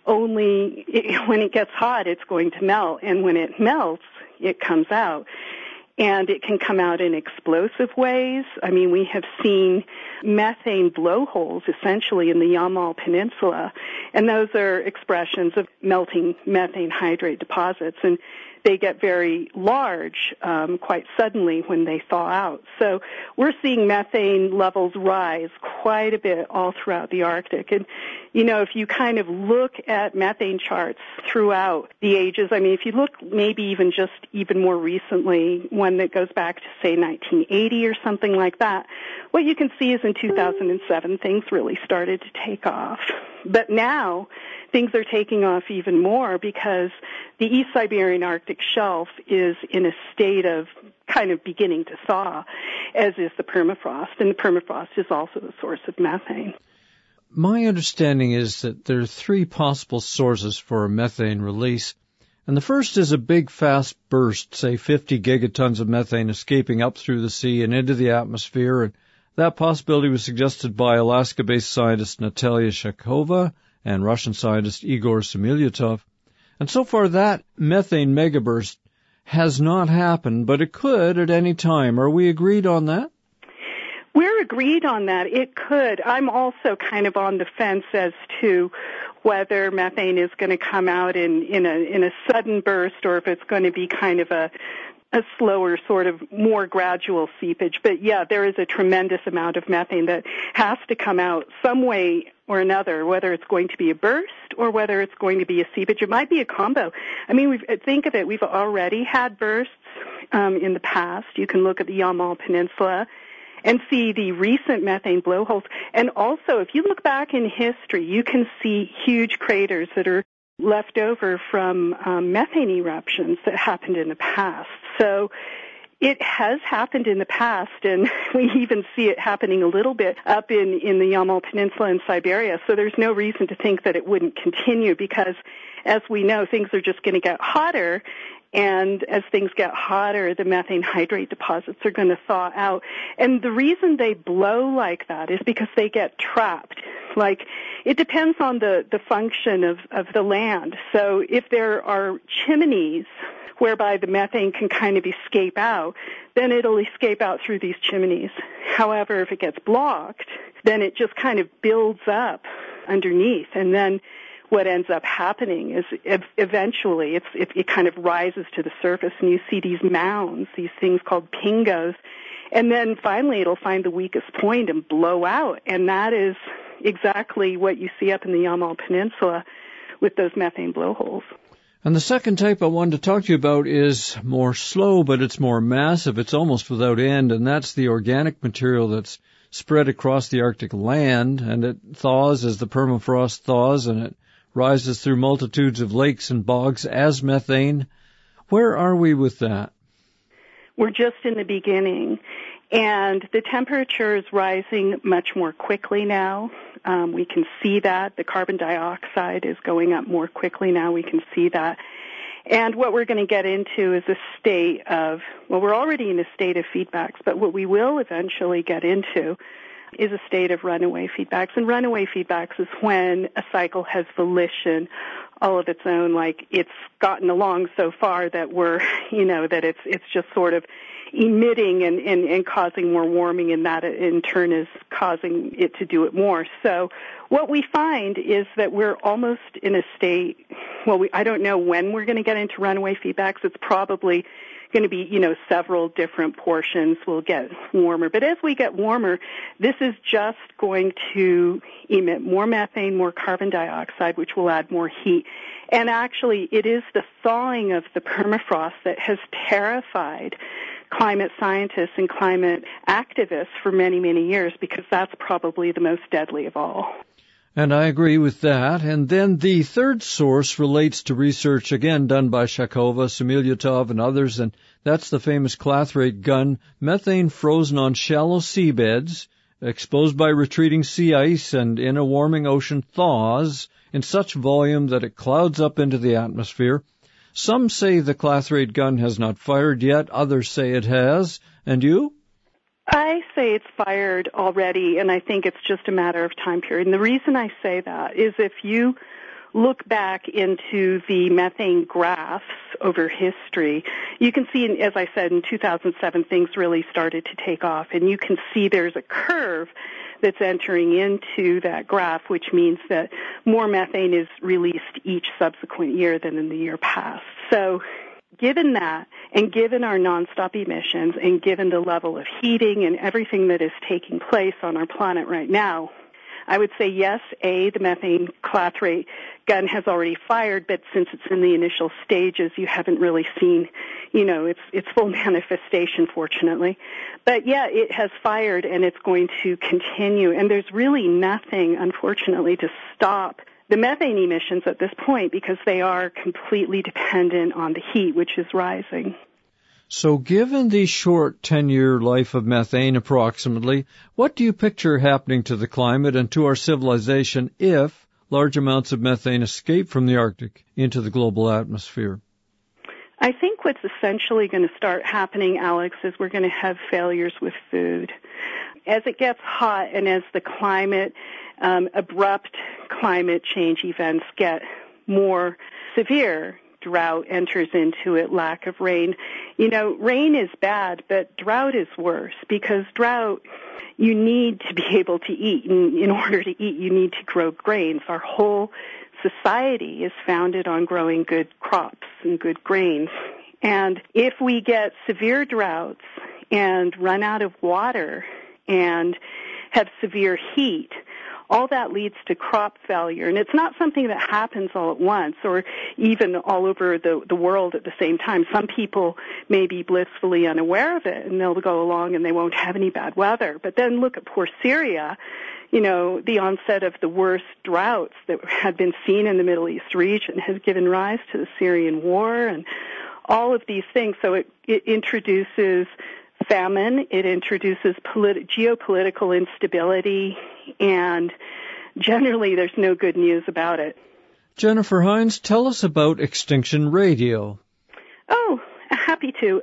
when it gets hot, it's going to melt. And when it melts, it comes out. And it can come out in explosive ways. I mean, we have seen methane blowholes essentially in the Yamal Peninsula. And those are expressions of melting methane hydrate deposits. And they get very large quite suddenly when they thaw out. So we're seeing methane levels rise quite a bit all throughout the Arctic. And, you know, if you kind of look at methane charts throughout the ages, I mean, if you look maybe even more recently, one that goes back to, say, 1980 or something like that, what you can see is in 2007 things really started to take off. But now things are taking off even more because the East Siberian Arctic shelf is in a state of kind of beginning to thaw, as is the permafrost, and the permafrost is also a source of methane. My understanding is that there are three possible sources for a methane release, and the first is a big fast burst, say 50 gigatons of methane escaping up through the sea and into the atmosphere, and that possibility was suggested by Alaska-based scientist Natalia Shakova and Russian scientist Igor Semilyutov. And so far that methane megaburst has not happened, but it could at any time. Are we agreed on that? We're agreed on that. It could. I'm also kind of on the fence as to whether methane is going to come out in a sudden burst or if it's going to be kind of a slower, sort of more gradual seepage. But yeah, there is a tremendous amount of methane that has to come out some way or another, whether it's going to be a burst or whether it's going to be a seepage. It might be a combo. I mean, think of it, we've already had bursts in the past. You can look at the Yamal Peninsula and see the recent methane blowholes. And also, if you look back in history, you can see huge craters that are left over from methane eruptions that happened in the past. So it has happened in the past, and we even see it happening a little bit up in the Yamal Peninsula in Siberia. So there's no reason to think that it wouldn't continue because, as we know, things are just going to get hotter. And as things get hotter, the methane hydrate deposits are going to thaw out. And the reason they blow like that is because they get trapped. Like, it depends on the function of the land. So if there are chimneys whereby the methane can kind of escape out, then it'll escape out through these chimneys. However, if it gets blocked, then it just kind of builds up underneath. And then what ends up happening is eventually it kind of rises to the surface, and you see these mounds, these things called pingos, and then finally it'll find the weakest point and blow out, and that is exactly what you see up in the Yamal Peninsula with those methane blowholes. And the second type I wanted to talk to you about is more slow, but it's more massive. It's almost without end, and that's the organic material that's spread across the Arctic land, and it thaws as the permafrost thaws, and it rises through multitudes of lakes and bogs as methane. Where are we with that? We're just in the beginning, and the temperature is rising much more quickly now. We can see that. The carbon dioxide is going up more quickly now. We can see that. And what we're going to get into is a state of, well, we're already in a state of feedbacks, but what we will eventually get into is a state of runaway feedbacks. And runaway feedbacks is when a cycle has volition all of its own, like it's gotten along so far that that it's just sort of emitting and causing more warming, and that in turn is causing it to do it more. So what we find is that we're almost in a state, I don't know when we're going to get into runaway feedbacks. It's probably going to be, several different portions will get warmer. But as we get warmer, this is just going to emit more methane, more carbon dioxide, which will add more heat. And actually, it is the thawing of the permafrost that has terrified climate scientists and climate activists for many, many years, because that's probably the most deadly of all. And I agree with that. And then the third source relates to research, again, done by Shakova, Semilyotov, and others, and that's the famous clathrate gun, methane frozen on shallow seabeds, exposed by retreating sea ice and in a warming ocean thaws in such volume that it clouds up into the atmosphere. Some say the clathrate gun has not fired yet, others say it has. And you? I say it's fired already, and I think it's just a matter of time period. And the reason I say that is if you look back into the methane graphs over history, you can see, as I said, in 2007, things really started to take off. And you can see there's a curve that's entering into that graph, which means that more methane is released each subsequent year than in the year past. So given that, and given our nonstop emissions, and given the level of heating and everything that is taking place on our planet right now, I would say yes, the methane clathrate gun has already fired, but since it's in the initial stages, you haven't really seen, its full manifestation, fortunately. But yeah, it has fired, and it's going to continue, and there's really nothing, unfortunately, to stop the methane emissions at this point because they are completely dependent on the heat, which is rising. So given the short 10-year life of methane approximately, what do you picture happening to the climate and to our civilization if large amounts of methane escape from the Arctic into the global atmosphere? I think what's essentially going to start happening, Alex, is we're going to have failures with food. As it gets hot and as the climate, abrupt climate change events get more severe, drought enters into it, lack of rain. Rain is bad, but drought is worse because drought, you need to be able to eat. And in order to eat, you need to grow grains. Our whole society is founded on growing good crops and good grains. And if we get severe droughts and run out of water and have severe heat, all that leads to crop failure. And it's not something that happens all at once or even all over the world at the same time. Some people may be blissfully unaware of it, and they'll go along and they won't have any bad weather. But then look at poor Syria, the onset of the worst droughts that had been seen in the Middle East region has given rise to the Syrian war and all of these things. So it introduces famine, it introduces geopolitical instability, and generally there's no good news about it. Jennifer Hines, tell us about Extinction Radio. Oh, happy to.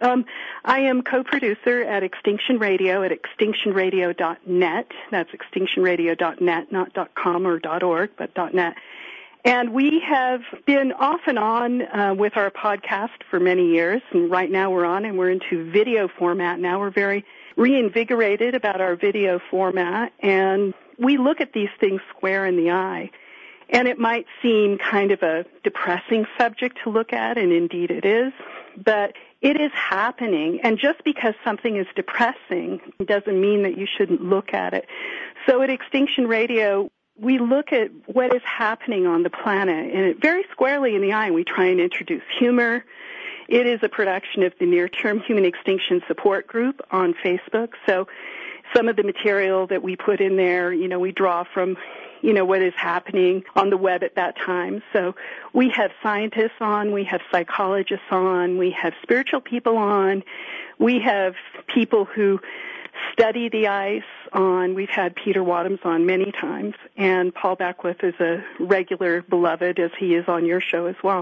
I am co-producer at Extinction Radio at extinctionradio.net. That's extinctionradio.net, not .com or .org, but .net. And we have been off and on with our podcast for many years, and right now we're into video format now. We're very reinvigorated about our video format, and we look at these things square in the eye. And it might seem kind of a depressing subject to look at, and indeed it is, but it is happening. And just because something is depressing doesn't mean that you shouldn't look at it. So at Extinction Radio, we look at what is happening on the planet and very squarely in the eye, and we try and introduce humor. It is a production of the Near Term Human Extinction Support Group on Facebook. So some of the material that we put in there, we draw from, what is happening on the web at that time. So we have scientists on, we have psychologists on, we have spiritual people on, we have people who study the ice on. We've had Peter Wadhams on many times, and Paul Beckwith is a regular beloved, as he is on your show as well.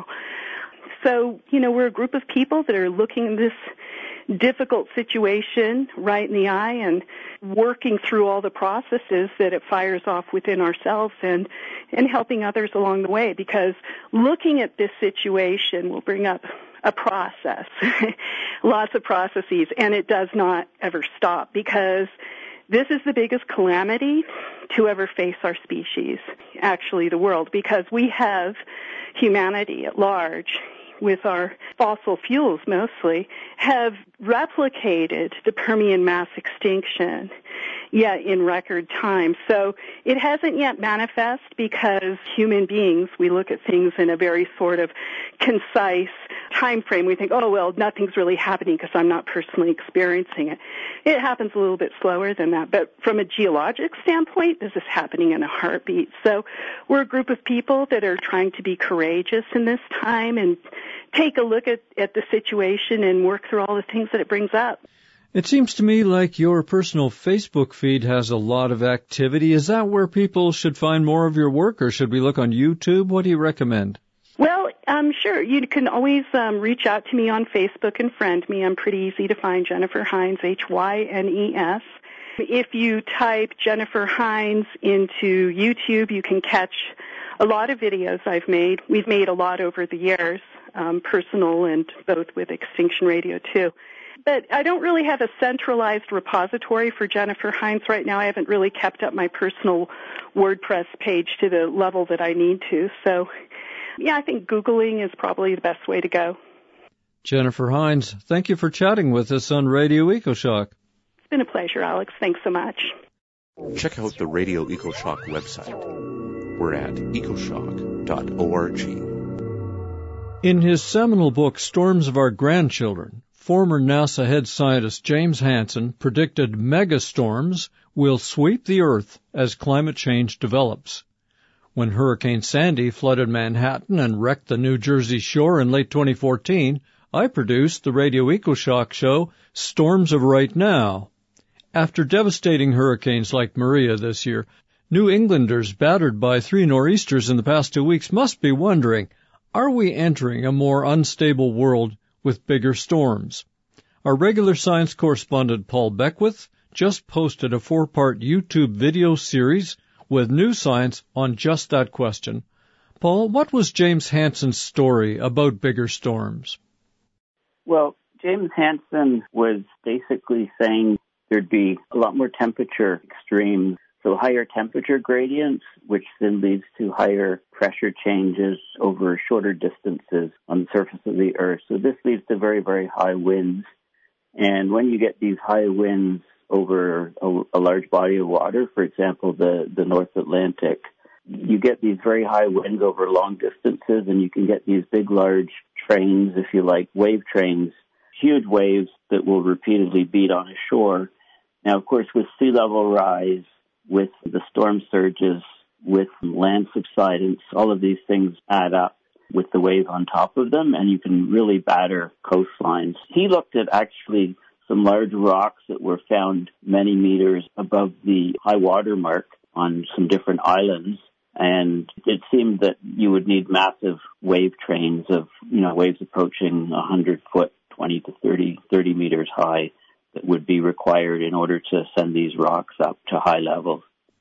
So, we're a group of people that are looking at this difficult situation right in the eye and working through all the processes that it fires off within ourselves and helping others along the way, because looking at this situation will bring up a process, lots of processes, and it does not ever stop because this is the biggest calamity to ever face our species, actually the world, because we have humanity at large with our fossil fuels mostly, have replicated the Permian mass extinction. in record time. So it hasn't yet manifest because human beings, we look at things in a very sort of concise time frame. We think, oh, well, nothing's really happening because I'm not personally experiencing it. It happens a little bit slower than that. But from a geologic standpoint, this is happening in a heartbeat. So we're a group of people that are trying to be courageous in this time and take a look at the situation and work through all the things that it brings up. It seems to me like your personal Facebook feed has a lot of activity. Is that where people should find more of your work, or should we look on YouTube? What do you recommend? Well, sure. You can always reach out to me on Facebook and friend me. I'm pretty easy to find, Jennifer Hines, Hynes. If you type Jennifer Hines into YouTube, you can catch a lot of videos I've made. We've made a lot over the years, personal and both with Extinction Radio too. But I don't really have a centralized repository for Jennifer Hines right now. I haven't really kept up my personal WordPress page to the level that I need to. So, I think Googling is probably the best way to go. Jennifer Hines, thank you for chatting with us on Radio EcoShock. It's been a pleasure, Alex. Thanks so much. Check out the Radio EcoShock website. We're at ecoshock.org. In his seminal book, Storms of Our Grandchildren, former NASA head scientist James Hansen predicted megastorms will sweep the Earth as climate change develops. When Hurricane Sandy flooded Manhattan and wrecked the New Jersey shore in late 2014, I produced the Radio EcoShock show Storms of Right Now. After devastating hurricanes like Maria this year, New Englanders battered by 3 nor'easters in the past 2 weeks must be wondering, are we entering a more unstable world with bigger storms? Our regular science correspondent Paul Beckwith just posted a 4-part YouTube video series with new science on just that question. Paul, what was James Hansen's story about bigger storms? Well, James Hansen was basically saying there'd be a lot more temperature extremes, so higher temperature gradients, which then leads to higher pressure changes over shorter distances on the surface of the Earth. So this leads to very, very high winds. And when you get these high winds over a large body of water, for example, the North Atlantic, you get these very high winds over long distances, and you can get these big, large trains, if you like, wave trains, huge waves that will repeatedly beat on a shore. Now, of course, with sea level rise, with the storm surges, with land subsidence, all of these things add up with the wave on top of them, and you can really batter coastlines. He looked at actually some large rocks that were found many meters above the high water mark on some different islands, and it seemed that you would need massive wave trains of, waves approaching 100 foot, 20 to 30 meters high, that would be required in order to send these rocks up to high levels.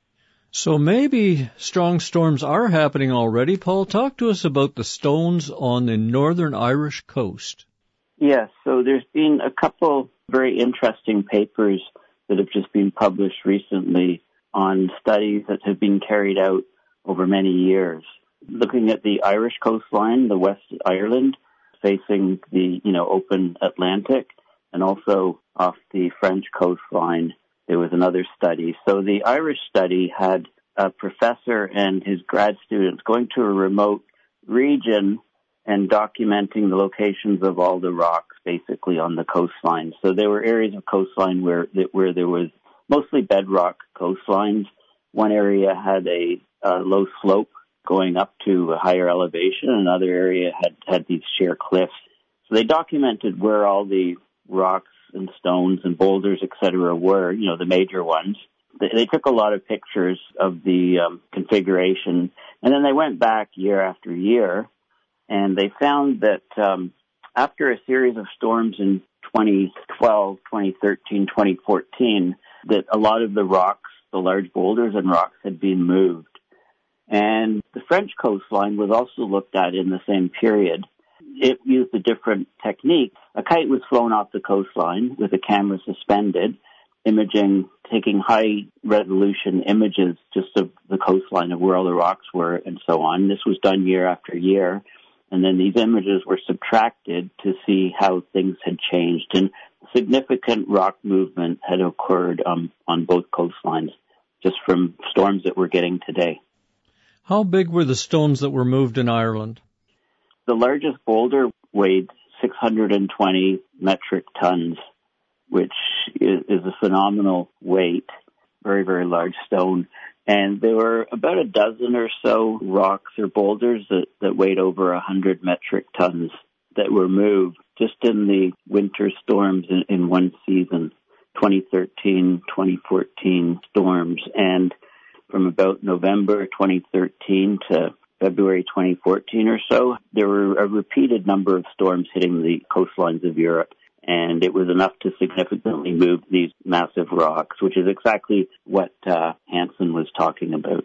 So maybe strong storms are happening already. Paul, talk to us about the stones on the northern Irish coast. Yes, so there's been a couple very interesting papers that have just been published recently on studies that have been carried out over many years, looking at the Irish coastline, the West Ireland, facing the open Atlantic, and also off the French coastline. There was another study. So the Irish study had a professor and his grad students going to a remote region and documenting the locations of all the rocks basically on the coastline. So there were areas of coastline where there was mostly bedrock coastlines. One area had a low slope going up to a higher elevation. Another area had these sheer cliffs. So they documented where all the rocks and stones and boulders, etc., were, the major ones. They took a lot of pictures of the configuration, and then they went back year after year, and they found that after a series of storms in 2012, 2013, 2014, that a lot of the rocks, the large boulders and rocks, had been moved. And the French coastline was also looked at in the same period. It used a different technique. A kite was flown off the coastline with a camera suspended, taking high-resolution images just of the coastline of where all the rocks were and so on. This was done year after year, and then these images were subtracted to see how things had changed. And significant rock movement had occurred on both coastlines, just from storms that we're getting today. How big were the stones that were moved in Ireland? The largest boulder weighed 620 metric tons, which is a phenomenal weight, very, very large stone. And there were about a dozen or so rocks or boulders that weighed over 100 metric tons that were moved just in the winter storms in one season, 2013, 2014 storms. And from about November 2013 to February 2014 or so, there were a repeated number of storms hitting the coastlines of Europe. And it was enough to significantly move these massive rocks, which is exactly what Hansen was talking about.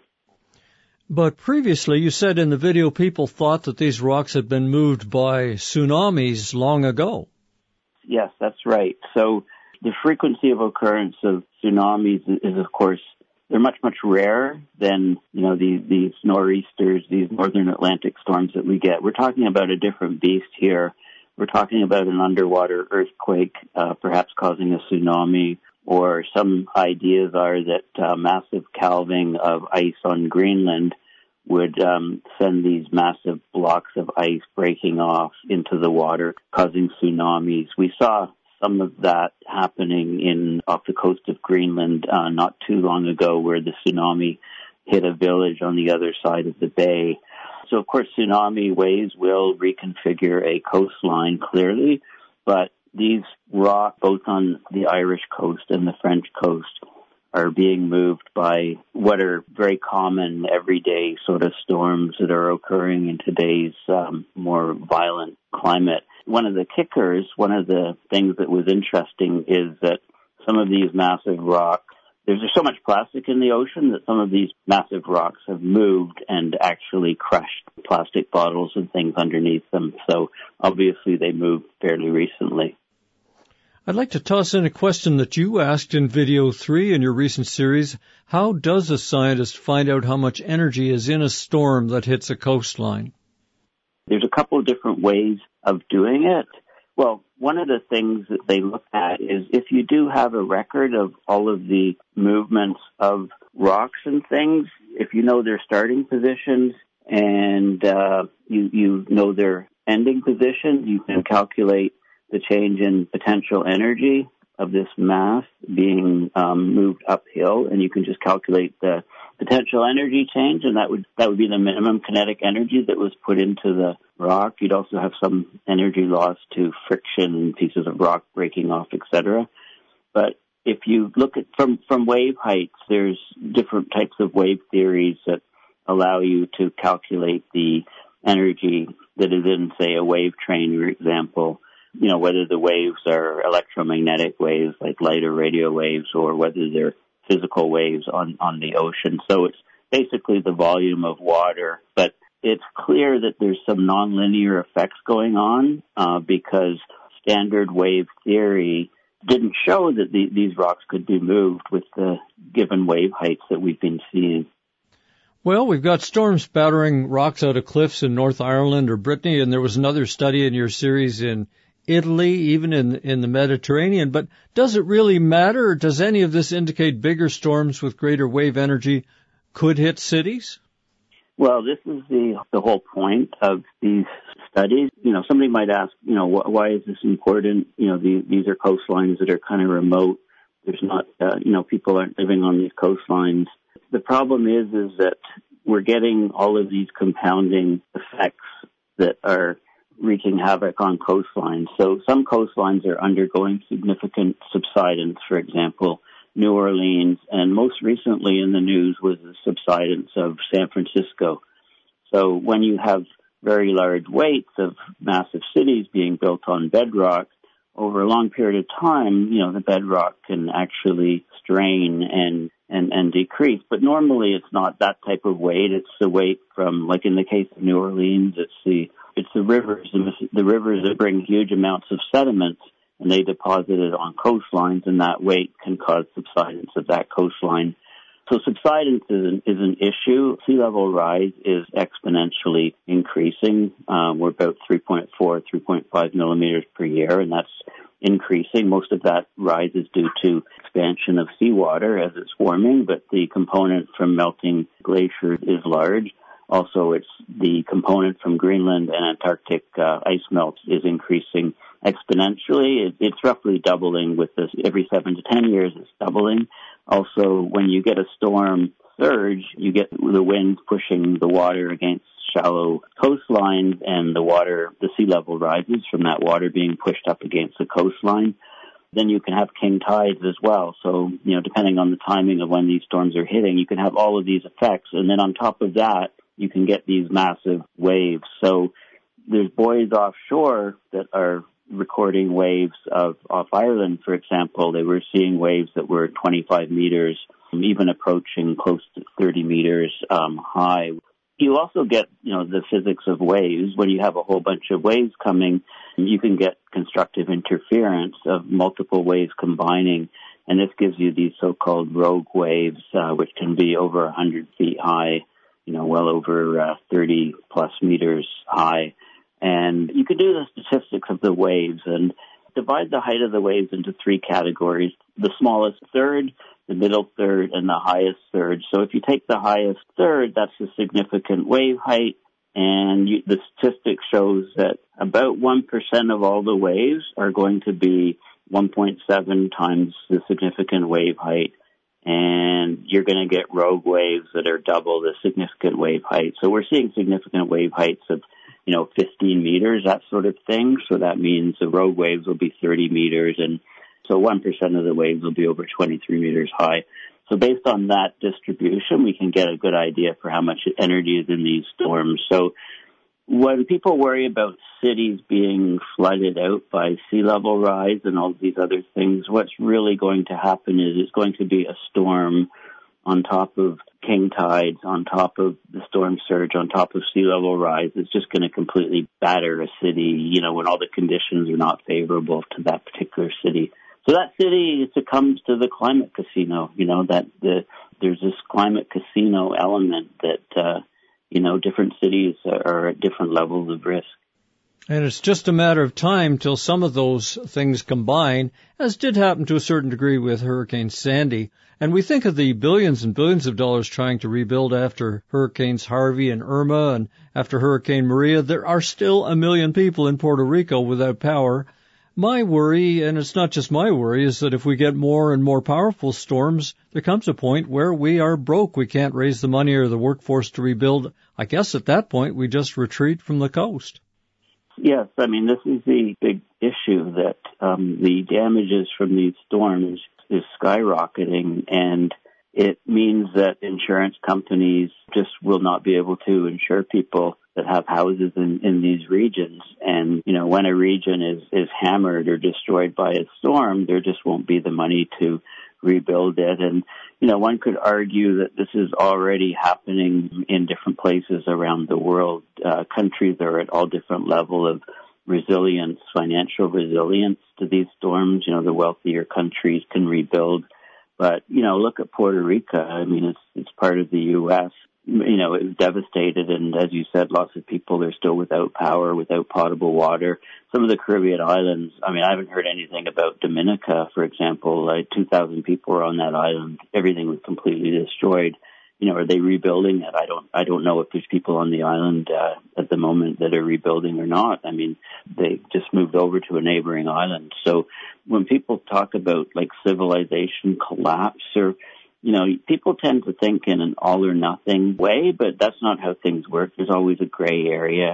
But previously, you said in the video people thought that these rocks had been moved by tsunamis long ago. Yes, that's right. So the frequency of occurrence of tsunamis is, of course, they're much, much rarer than, these nor'easters, these northern Atlantic storms that we get. We're talking about a different beast here. We're talking about an underwater earthquake, perhaps causing a tsunami, or some ideas are that massive calving of ice on Greenland would send these massive blocks of ice breaking off into the water, causing tsunamis. We saw some of that happening off the coast of Greenland not too long ago, where the tsunami hit a village on the other side of the bay. So, of course, tsunami waves will reconfigure a coastline clearly, but these rocks, both on the Irish coast and the French coast, are being moved by what are very common everyday sort of storms that are occurring in today's more violent climate. One of the kickers, one of the things that was interesting is that some of these massive rocks, there's so much plastic in the ocean that some of these massive rocks have moved and actually crushed plastic bottles and things underneath them. So obviously they moved fairly recently. I'd like to toss in a question that you asked in video 3 in your recent series. How does a scientist find out how much energy is in a storm that hits a coastline? There's a couple of different ways of doing it. Well, one of the things that they look at is if you do have a record of all of the movements of rocks and things, if you know their starting positions and you know their ending position, you can calculate the change in potential energy of this mass being moved uphill, and you can just calculate the potential energy change, and that would be the minimum kinetic energy that was put into the rock. You'd also have some energy loss to friction and pieces of rock breaking off, etc. But if you look at from wave heights, there's different types of wave theories that allow you to calculate the energy that is in, say, a wave train, for example. Whether the waves are electromagnetic waves like light or radio waves, or whether they're physical waves on the ocean. So it's basically the volume of water. But it's clear that there's some nonlinear effects going on because standard wave theory didn't show that these rocks could be moved with the given wave heights that we've been seeing. Well, we've got storms battering rocks out of cliffs in North Ireland or Brittany, and there was another study in your series in Italy, even in the Mediterranean. But does it really matter, or does any of this indicate bigger storms with greater wave energy could hit cities? Well, this is the whole point of these studies. Somebody might ask, why is this important? These are coastlines that are kind of remote. There's not, people aren't living on these coastlines. The problem is that we're getting all of these compounding effects that are wreaking havoc on coastlines. So some coastlines are undergoing significant subsidence, for example, New Orleans, and most recently in the news was the subsidence of San Francisco. So when you have very large weights of massive cities being built on bedrock, over a long period of time, the bedrock can actually strain and decrease. But normally it's not that type of weight. It's the weight from, like in the case of New Orleans, it's the rivers. The rivers that bring huge amounts of sediments, and they deposit it on coastlines, and that weight can cause subsidence of that coastline. So subsidence is an issue. Sea level rise is exponentially increasing. We're about 3.4, 3.5 millimeters per year, and that's increasing. Most of that rise is due to expansion of seawater as it's warming, but the component from melting glaciers is large. Also, it's the component from Greenland and Antarctic ice melts is increasing exponentially. It's roughly doubling with this. Every 7 to 10 years, it's doubling. Also, when you get a storm surge, you get the wind pushing the water against shallow coastlines, and the sea level rises from that water being pushed up against the coastline. Then you can have king tides as well. So, depending on the timing of when these storms are hitting, you can have all of these effects. And then on top of that, you can get these massive waves. So there's buoys offshore that are recording waves off Ireland, for example. They were seeing waves that were 25 meters, even approaching close to 30 meters high. You also get, the physics of waves. When you have a whole bunch of waves coming, you can get constructive interference of multiple waves combining, and this gives you these so-called rogue waves, which can be over 100 feet high, well over 30 plus meters high. And you can do the statistics of the waves and divide the height of the waves into 3 categories: the smallest third, the middle third, and the highest third. So if you take the highest third, that's the significant wave height, and the statistic shows that about 1% of all the waves are going to be 1.7 times the significant wave height, and you're going to get rogue waves that are double the significant wave height. So we're seeing significant wave heights of 15 meters, that sort of thing. So that means the rogue waves will be 30 meters, and so 1% of the waves will be over 23 meters high. So based on that distribution, we can get a good idea for how much energy is in these storms. So when people worry about cities being flooded out by sea level rise and all these other things, what's really going to happen is it's going to be a storm on top of king tides, on top of the storm surge, on top of sea level rise. It's just going to completely batter a city, when all the conditions are not favorable to that particular city. So that city succumbs to the climate casino, there's this climate casino element that, different cities are at different levels of risk. And it's just a matter of time till some of those things combine, as did happen to a certain degree with Hurricane Sandy. And we think of the billions and billions of dollars trying to rebuild after Hurricanes Harvey and Irma and after Hurricane Maria. There are still 1 million people in Puerto Rico without power. My worry, and it's not just my worry, is that if we get more and more powerful storms, there comes a point where we are broke. We can't raise the money or the workforce to rebuild. I guess at that point we just retreat from the coast. Yes, this is the big issue that the damages from these storms is skyrocketing, and it means that insurance companies just will not be able to insure people that have houses in these regions. And, when a region is hammered or destroyed by a storm, there just won't be the money to rebuild it. And, one could argue that this is already happening in different places around the world. Countries are at all different levels of resilience, financial resilience to these storms. The wealthier countries can rebuild. But, look at Puerto Rico. It's part of the U.S. It was devastated, and as you said, lots of people are still without power, without potable water. Some of the Caribbean islands, I haven't heard anything about Dominica, for example. 2,000 people were on that island. Everything was completely destroyed. Are they rebuilding it? I don't know if there's people on the island at the moment that are rebuilding or not. They just moved over to a neighboring island. So when people talk about civilization collapse or people tend to think in an all or nothing way, but that's not how things work. There's always a gray area.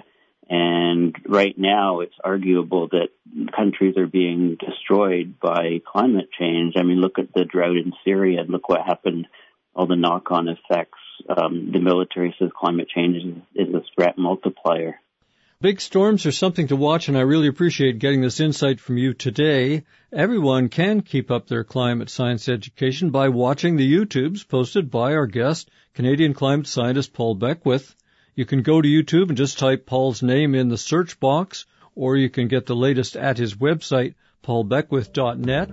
And right now it's arguable that countries are being destroyed by climate change. Look at the drought in Syria and look what happened, all the knock-on effects. The military says climate change is a threat multiplier. Big storms are something to watch, and I really appreciate getting this insight from you today. Everyone can keep up their climate science education by watching the YouTubes posted by our guest, Canadian climate scientist Paul Beckwith. You can go to YouTube and just type Paul's name in the search box, or you can get the latest at his website, paulbeckwith.net.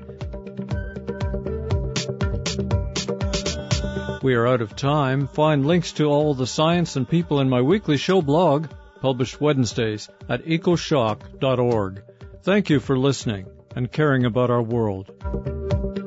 We are out of time. Find links to all the science and people in my weekly show blog, published Wednesdays at ecoshock.org. Thank you for listening. and caring about our world.